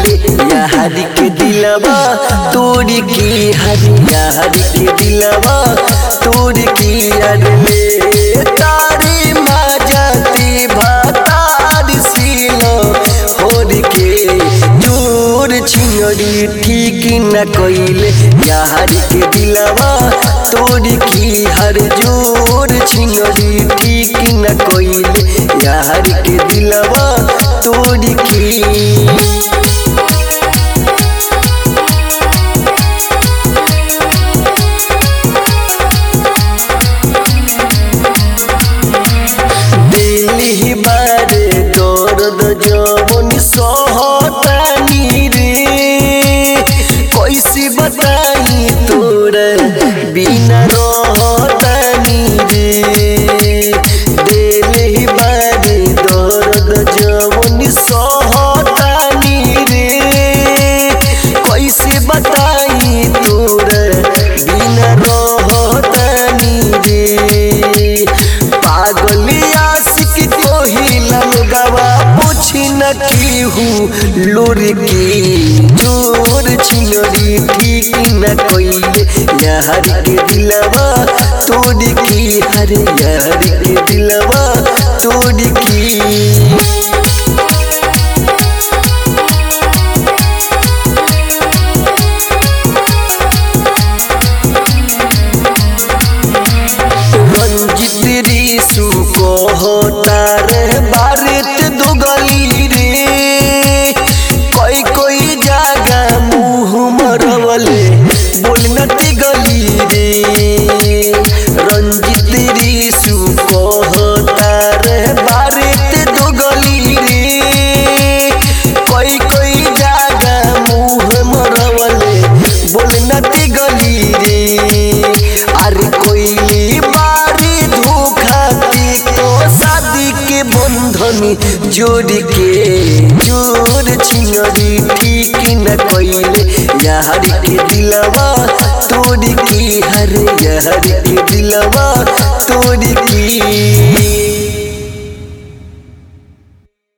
कोइले यार के दिलवा तोड़ के हर यार के दिलवा तोड़ के यार ले तारी मजाती भातार सिलो होड़ के जोर छिनरी ठीक न कोइले यार के दिलवा तोड़ के हर जोर छिनरी ठीक न कोइले यार के दिलवा तोड़ के दिल्ली बारे दर्द जवन सहतानी रे कैसे बताई तोरा बिना रहतानी रे दिल्ली बारे दर्द जवन सहतानी रे कैसे बताई तोरा बिना रहतानी रे पागलिया न केहू लोर के जोर छिनरी ठीक न कोइले यार के दिलवा तोड़ के हर यार के दिलवा तोड़ के रंजित ऋषु कहता रे बारित दुगली रे कोई जागा मुँह मरवले बोलना तिगली रे रंजित ऋषु कहता रे बारित दुगली रे कोई जागा मुँह मरवले बोलना तिगली रे अरे कोई बारी धोखा तो शादी के बंधनी जोड़ के जोर छिनरी ठीक न कोइले यार के दिलवा तोड़ के हर यार के दिलवा तोड़ के।